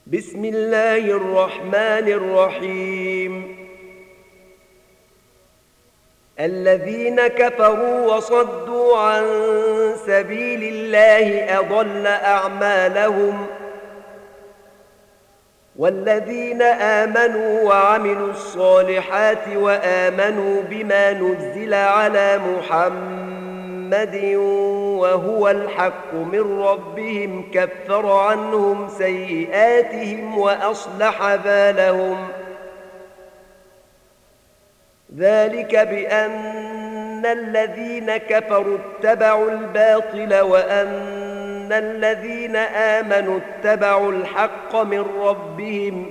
بسم الله الرحمن الرحيم. الذين كفروا وصدوا عن سبيل الله أضل أعمالهم، والذين آمنوا وعملوا الصالحات وآمنوا بما نزل على محمد وهو الحق من ربهم كفر عنهم سيئاتهم وأصلح بالهم. ذلك بأن الذين كفروا اتبعوا الباطل وأن الذين آمنوا اتبعوا الحق من ربهم.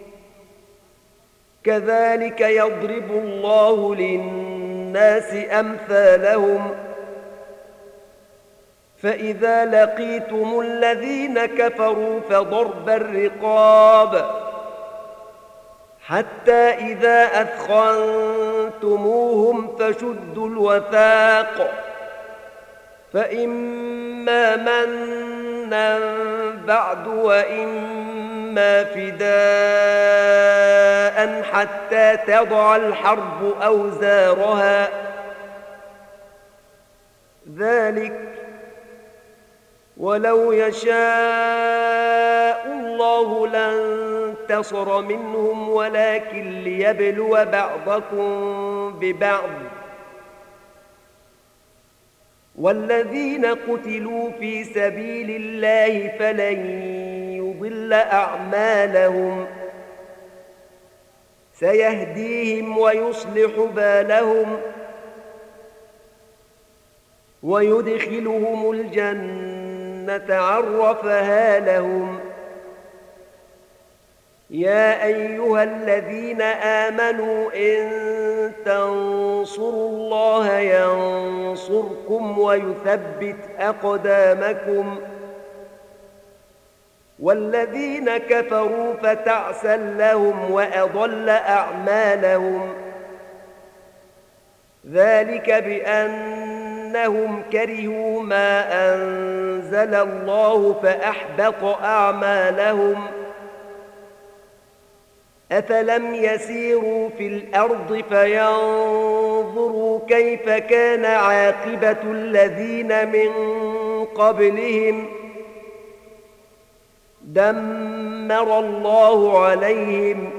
كذلك يضرب الله للناس أمثالهم. فإذا لقيتم الذين كفروا فضرب الرقاب حتى إذا أثخنتموهم فشدوا الوثاق، فإما منا بعد وإما فداء حتى تضع الحرب أوزارها. ذلك ولو يشاء الله لانتصر منهم ولكن ليبلو بعضكم ببعض. والذين قتلوا في سبيل الله فلن يضل أعمالهم، سيهديهم ويصلح بالهم ويدخلهم الجنة عرفها لهم. يا أيها الذين آمنوا إن تنصروا الله ينصركم ويثبت أقدامكم. والذين كفروا فتعسا لهم وأضل أعمالهم. ذلك بأنهم كرهوا ما أنزل الله فأحبط أعمالهم. أفلم يسيروا في الأرض فينظروا كيف كان عاقبة الذين من قبلهم. دمر الله عليهم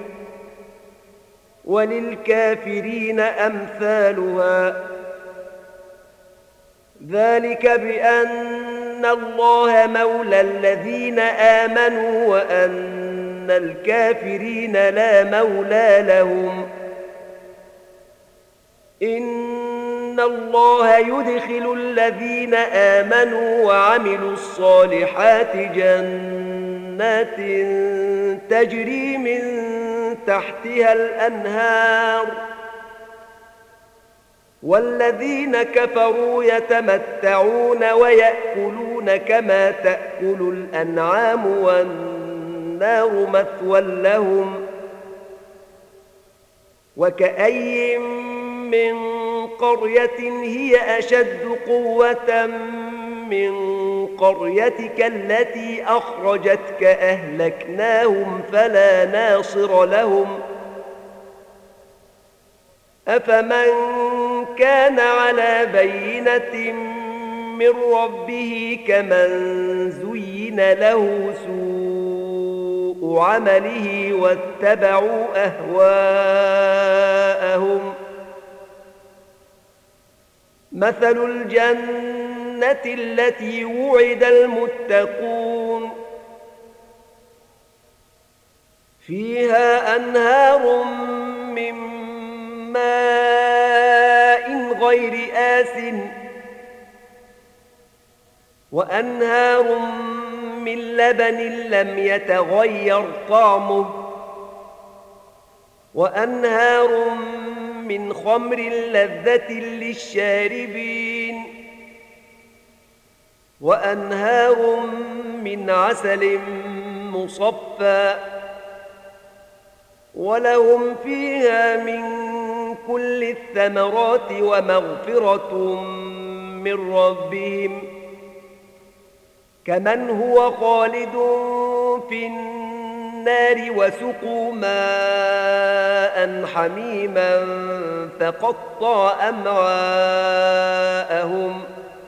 وللكافرين أمثالها. ذلك بأن الله مولى الذين آمنوا وأن الكافرين لا مولى لهم. إن الله يدخل الذين آمنوا وعملوا الصالحات جنات تجري من تحتها الأنهار، والذين كفروا يتمتعون ويأكلون كما تأكل الأنعام والنار مثوى لهم. وكأي من قرية هي أشد قوة من قريتك التي أخرجتك أهلكناهم فلا ناصر لهم. أفمن كان على بينة من ربه كمن زين له سوء عمله واتبعوا أهواءهم. مثل الجنة التي وعد المتقون فيها أنهار من ماء غير آسٍ وأنهار من لبن لم يتغير طعمه وأنهار من خمر لذة للشاربين وأنهار من عسل مصفى ولهم فيها من كل الثمرات ومغفرة من ربهم كمن هو خالد في النار وسقوا ماء حميما فقطع أمعاءهم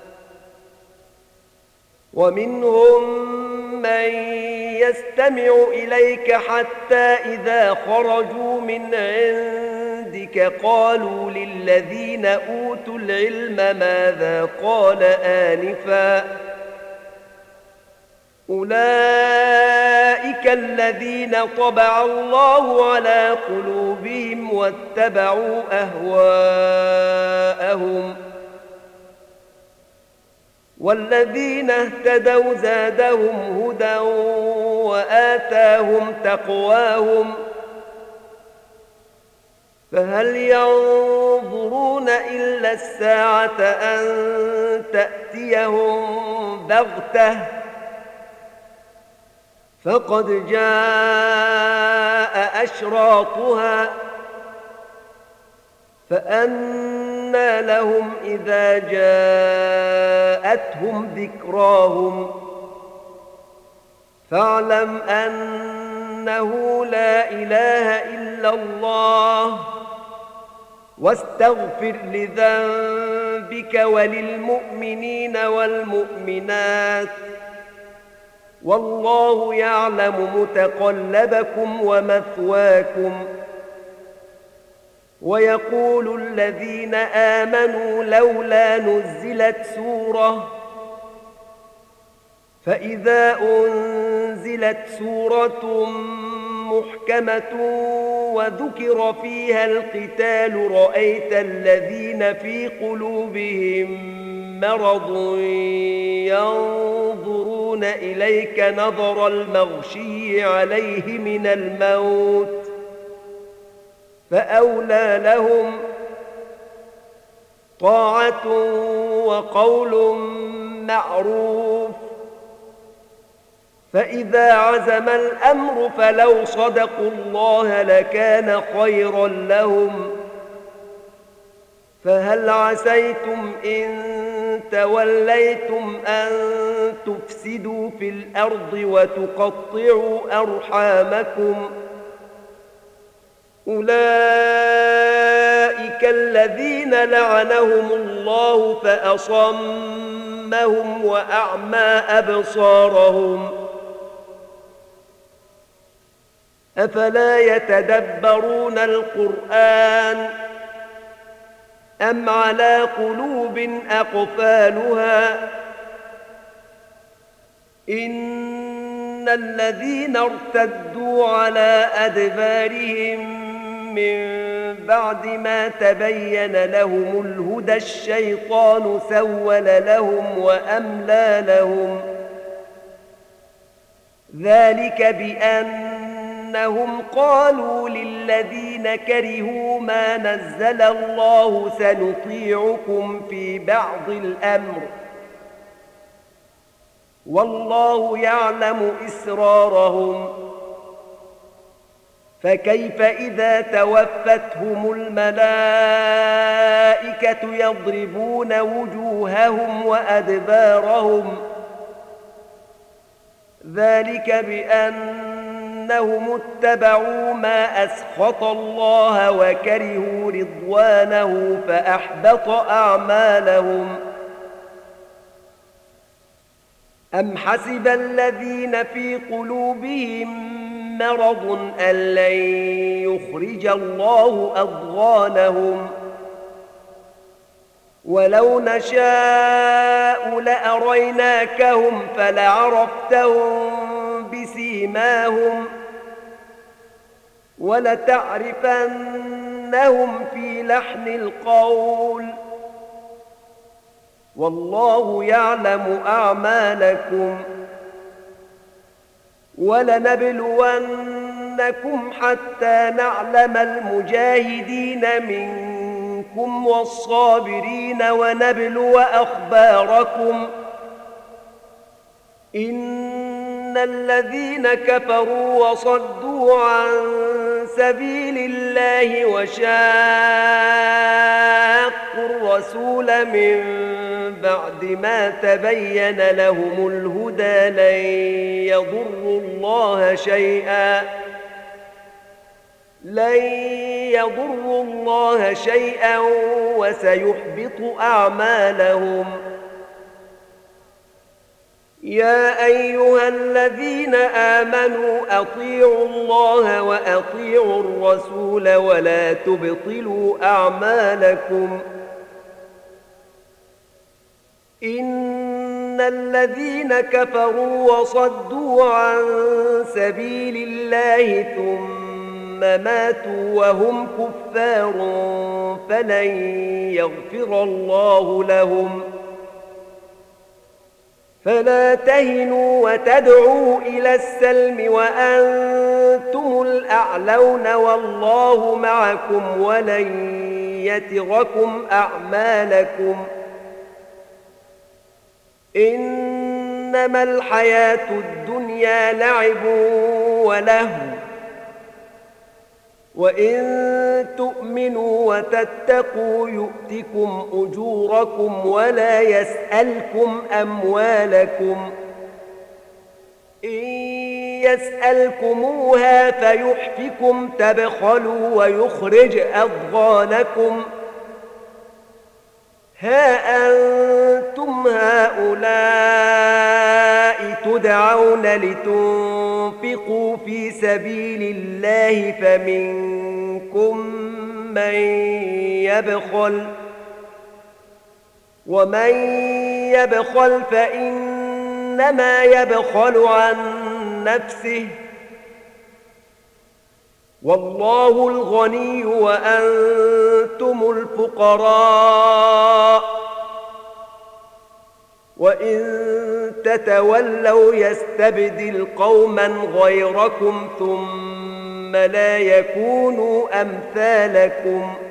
ومنهم من يستمع إليك حتى إذا خرجوا من عندك قالوا للذين أوتوا العلم ماذا قال آنفا أولئك الذين طبع الله على قلوبهم واتبعوا أهواءهم والذين اهتدوا زادهم هدى وآتاهم تقواهم فهل ينظرون إلا الساعة أن تأتيهم بغتة فقد جاء أشراطها فأنى لهم إذا جاءتهم ذكراهم فاعلم أنه لا إله إلا الله واستغفر لذنبك وللمؤمنين والمؤمنات والله يعلم متقلبكم ومثواكم ويقول الذين آمنوا لولا نزلت سورة فإذا أنزلت سورة محكمة وذكر فيها القتال رأيت الذين في قلوبهم مرض ينظرون إليك نظر المغشي عليه من الموت فأولى لهم طاعة وقول معروف فإذا عزم الأمر فلو صدقوا الله لكان خيرا لهم فهل عسيتم إن توليتم أن تفسدوا في الأرض وتقطعوا أرحامكم أولئك الذين لعنهم الله فأصمهم وأعمى أبصارهم أفلا يتدبرون القرآن أم على قلوب أقفالها إن الذين ارتدوا على أدبارهم من بعد ما تبين لهم الهدى الشيطان سول لهم وأملى لهم ذلك بأنهم قالوا للذين كرهوا ما نزل الله سنطيعكم في بعض الأمر والله يعلم إسرارهم فكيف إذا توفتهم الملائكة يضربون وجوههم وأدبارهم ذلك بأنهم اتبعوا ما أسخط الله وكرهوا رضوانه فأحبط أعمالهم أم حسب الذين في قلوبهم مرض أن لن يخرج الله أضغانهم ولو نشاء لأريناكهم فلعرفتهم بسيماهم ولتعرفنهم في لحن القول والله يعلم أعمالكم ولنبلونكم حتى نعلم المجاهدين منكم والصابرين ونبلو أخباركم إن الذين كفروا وصدوا عن سبيل الله وشاقوا الرسول من بعد ما تبين لهم الهدى لن يضروا الله شيئا وسيحبط أعمالهم. يا أيها الذين آمنوا أطيعوا الله وأطيعوا الرسول ولا تبطلوا أعمالكم. إن الذين كفروا وصدوا عن سبيل الله ثم ماتوا وهم كفار فلن يغفر الله لهم. فلا تهنوا وتدعوا إلى السلم وأنتم الأعلون والله معكم ولن يتركم أعمالكم. إنما الحياة الدنيا لعب ولهو وإن تؤمنوا وتتقوا يؤتكم أجوركم ولا يسألكم أموالكم. إن يسألكموها فيحفكم تبخلوا ويخرج أضغانكم. ها أنتم هؤلاء تدعون لتنفقوا في سبيل الله فمنكم من يبخل ومن يبخل فإنما يبخل عن نفسه والله الغني وأنتم الفقراء وإن تتولوا يستبدل قوما غيركم ثم لا يكونوا أمثالكم.